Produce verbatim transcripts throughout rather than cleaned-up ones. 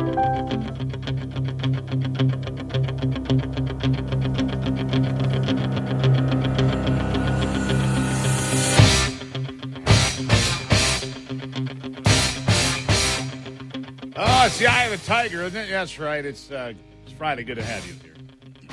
Oh, it's the Eye of the Tiger, isn't it? That's right. It's, uh, it's Friday. Good to have you here.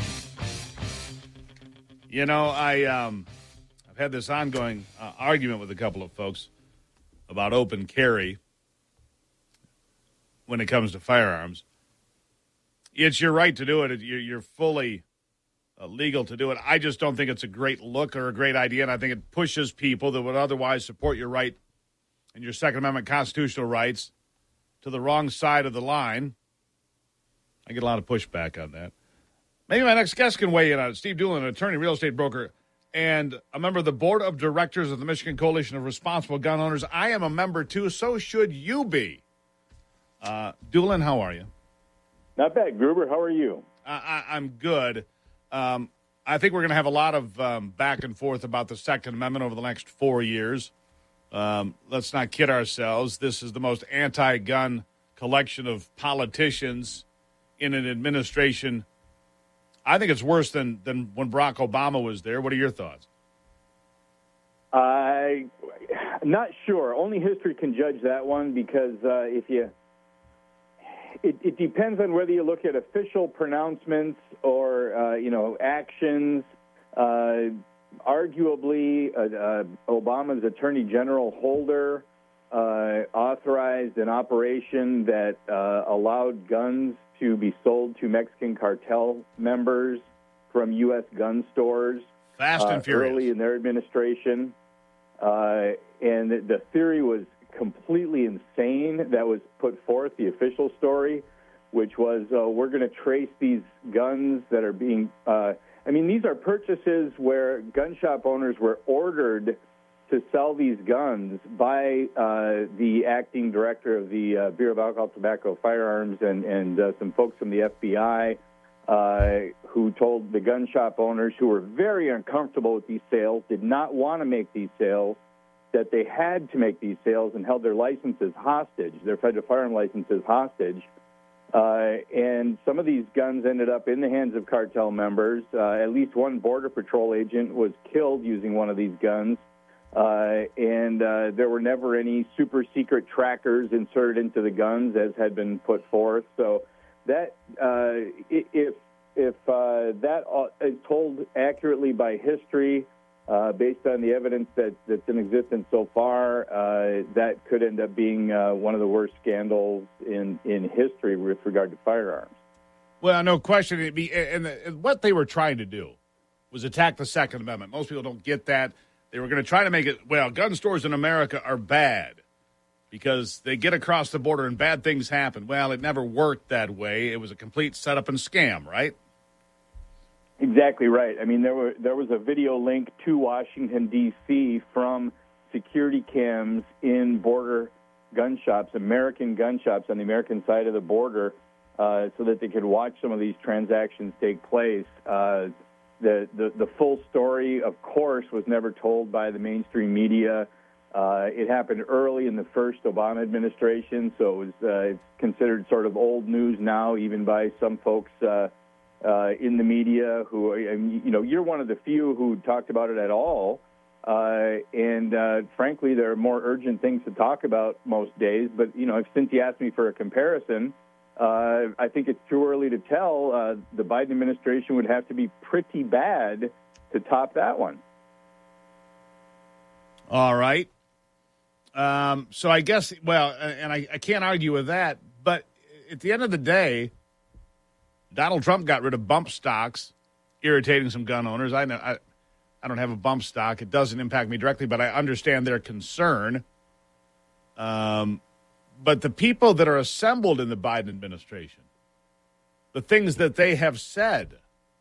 You know, I, um, I've had this ongoing uh, argument with a couple of folks about open carry when it comes to firearms. It's your right to do it. You're, you're fully uh, legal to do it. I just don't think it's a great look or a great idea, and I think it pushes people that would otherwise support your right and your Second Amendment constitutional rights to the wrong side of the line. I get a lot of pushback on that. Maybe my next guest can weigh in on it. Steve Doolin, an attorney, real estate broker, and a member of the board of directors of the Michigan Coalition of Responsible Gun Owners. I am a member, too. So should you be. Uh, Doolin, how are you? Not bad, Gruber. How are you? I, I, I'm good. Um, I think we're going to have a lot of um, back and forth about the Second Amendment over the next four years. Um, let's not kid ourselves. This is the most anti-gun collection of politicians in an administration. I think it's worse than, than when Barack Obama was there. What are your thoughts? I'm not sure. Only history can judge that one because uh, if you, it, it depends on whether you look at official pronouncements or uh, you know actions. Uh, Arguably, uh, uh, Obama's Attorney General Holder uh, authorized an operation that uh, allowed guns to be sold to Mexican cartel members from U S gun stores. Fast and uh, furious. Early in their administration. Uh, and the, the theory was completely insane that was put forth, the official story, which was uh, we're going to trace these guns that are being... Uh, I mean, these are purchases where gun shop owners were ordered to sell these guns by uh, the acting director of the uh, Bureau of Alcohol, Tobacco, Firearms, and, and uh, some folks from the F B I uh, who told the gun shop owners who were very uncomfortable with these sales, did not want to make these sales, that they had to make these sales and held their licenses hostage, their federal firearm licenses hostage. Uh, and some of these guns ended up in the hands of cartel members. Uh, at least one Border Patrol agent was killed using one of these guns. Uh, and uh, there were never any super secret trackers inserted into the guns, as had been put forth. So that uh, if if uh, that is told accurately by history, uh, based on the evidence that, that's in existence so far, uh, that could end up being uh, one of the worst scandals in, in history with regard to firearms. Well, no question. It'd be, and, the, and what they were trying to do was attack the Second Amendment. Most people don't get that. They were going to try to make it, well, gun stores in America are bad because they get across the border and bad things happen. Well, it never worked that way. It was a complete setup and scam, right? Exactly right. I mean, there were there was a video link to Washington, D C from security cams in border gun shops, American gun shops on the American side of the border, uh, so that they could watch some of these transactions take place. Uh, the, the, the full story, of course, was never told by the mainstream media. Uh, it happened early in the first Obama administration, so it was uh, it's considered sort of old news now, even by some folks uh Uh, in the media, who, you know, you're one of the few who talked about it at all. Uh, and uh, frankly, there are more urgent things to talk about most days. But, you know, since you asked me for a comparison, uh, I think it's too early to tell. Uh, the Biden administration would have to be pretty bad to top that one. All right. Um, so I guess, well, and I, I can't argue with that. But at the end of the day, Donald Trump got rid of bump stocks, irritating some gun owners. I know I, I don't have a bump stock. It doesn't impact me directly, but I understand their concern. Um, but the people that are assembled in the Biden administration, the things that they have said,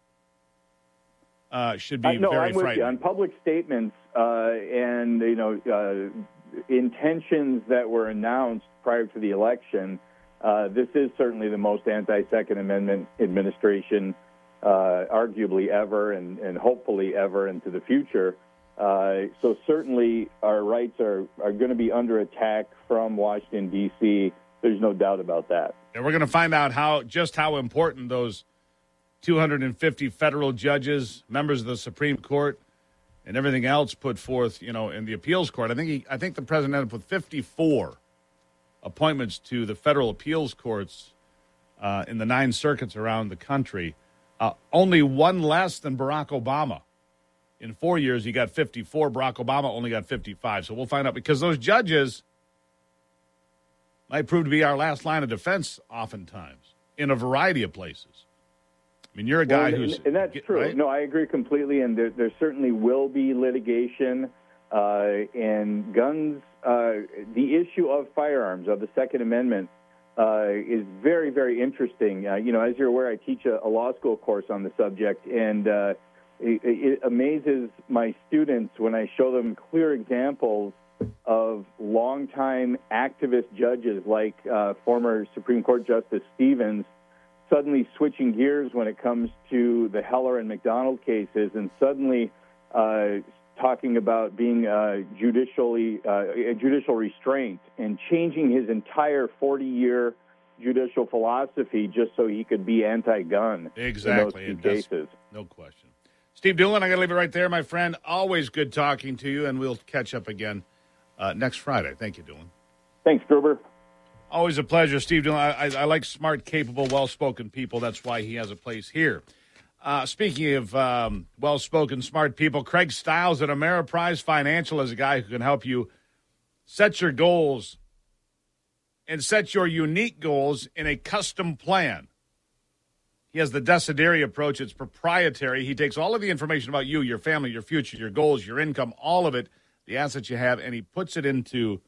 uh, should be uh, no, very I'm with frightening. You. On public statements uh, and you know uh, intentions that were announced prior to the election. Uh, this is certainly the most anti-Second Amendment administration, uh, arguably ever, and, and hopefully ever into the future. Uh, so certainly our rights are, are going to be under attack from Washington, D C There's no doubt about that. And we're going to find out how just how important those two hundred fifty federal judges, members of the Supreme Court, and everything else put forth, you know, in the appeals court. I think he, I think the president ended up with fifty-four appointments to the federal appeals courts uh, in the nine circuits around the country. Uh, only one less than Barack Obama. In four years, he got fifty-four. Barack Obama only got fifty-five. So we'll find out, because those judges might prove to be our last line of defense oftentimes in a variety of places. I mean, you're a guy well, who's... And, and that's true. Right? No, I agree completely, and there, there certainly will be litigation. Uh, and guns, uh, the issue of firearms, of the Second Amendment, uh, is very, very interesting. Uh, you know, as you're aware, I teach a, a law school course on the subject, and uh, it, it amazes my students when I show them clear examples of longtime activist judges like uh, former Supreme Court Justice Stevens suddenly switching gears when it comes to the Heller and McDonald cases, and suddenly uh, talking about being uh, judicially uh, a judicial restraint and changing his entire forty-year judicial philosophy just so he could be anti-gun. Exactly. In those two cases. No question. Steve Doolin, I got to leave it right there, my friend. Always good talking to you, and we'll catch up again uh, next Friday. Thank you, Doolin. Thanks, Gruber. Always a pleasure, Steve Doolin. I, I, I like smart, capable, well-spoken people. That's why he has a place here. Uh, speaking of um, well-spoken, smart people, Craig Stiles at Ameriprise Financial is a guy who can help you set your goals and set your unique goals in a custom plan. He has the Desideri approach. It's proprietary. He takes all of the information about you, your family, your future, your goals, your income, all of it, the assets you have, and he puts it into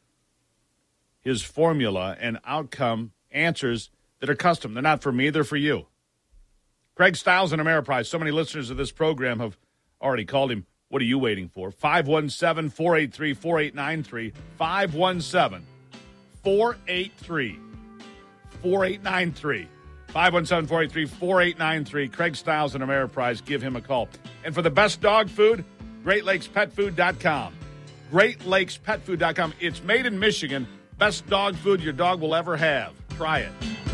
his formula and outcome answers that are custom. They're not for me, they're for you. Craig Stiles and Ameriprise. So many listeners of this program have already called him. What are you waiting for? five one seven, four eight three, four eight nine three. five one seven, four eight three, four eight nine three. five one seven, four eight three, four eight nine three. Craig Stiles and Ameriprise. Give him a call. And for the best dog food, Great Lakes Pet Food dot com. Great Lakes Pet Food dot com. It's made in Michigan. Best dog food your dog will ever have. Try it.